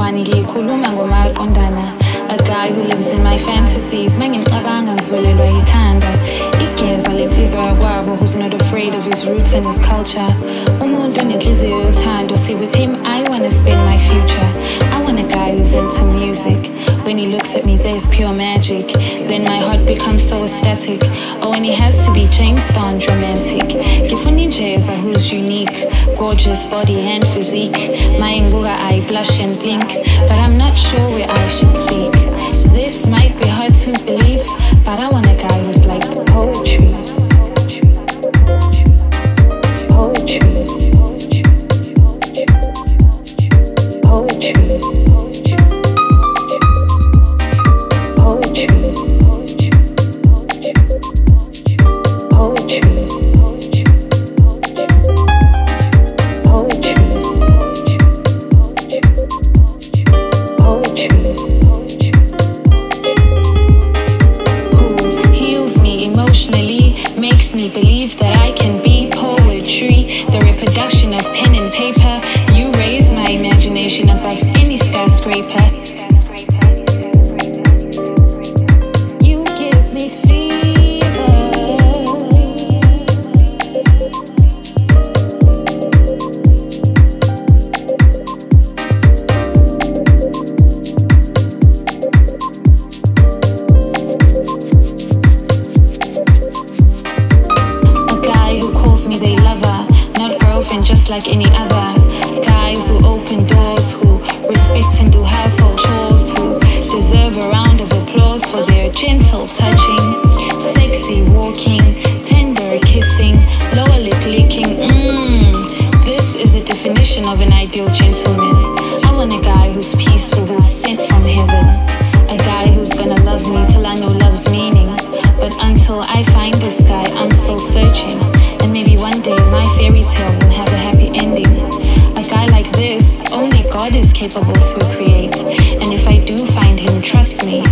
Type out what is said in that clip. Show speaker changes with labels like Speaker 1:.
Speaker 1: ngikhuluma ngomaqondana. A guy who lives in my fantasies. Mangimcabanga ngizolelwa yikhanda. Igeza lensizwa yakwabo who's not afraid of his roots and his culture. Umuntu onenhliziyo yothando. See, with him I wanna spend my future. I want a guy who's into music. When he looks at me there's pure magic. Then my heart becomes so ecstatic. Oh, and he has to be James Bond romantic. Ngifuna injeza who's unique. Gorgeous body and physique. My nguga I blush and blink. But I'm not sure where I should seek. This might be hard to believe, but I want a guy who's like poetry. Poetry. Poetry. Poetry. Poetry. Believe that I can be poetry, the reproduction of pen and paper. You raise my imagination above any skyscraper. You give me fever. Just like any other. Guys who open doors, who respect and do household chores, who deserve a round of applause for their gentle touching, sexy walking, tender kissing, lower lip licking. This is a definition of an ideal gentleman. I want a guy who's peaceful, who's sent from heaven. A guy who's gonna love me till I know love's meaning. But until I find this guy, I'm still searching. And maybe one day my fairy tale will have a happy ending. A guy like this, only God is capable to create. And if I do find him, trust me,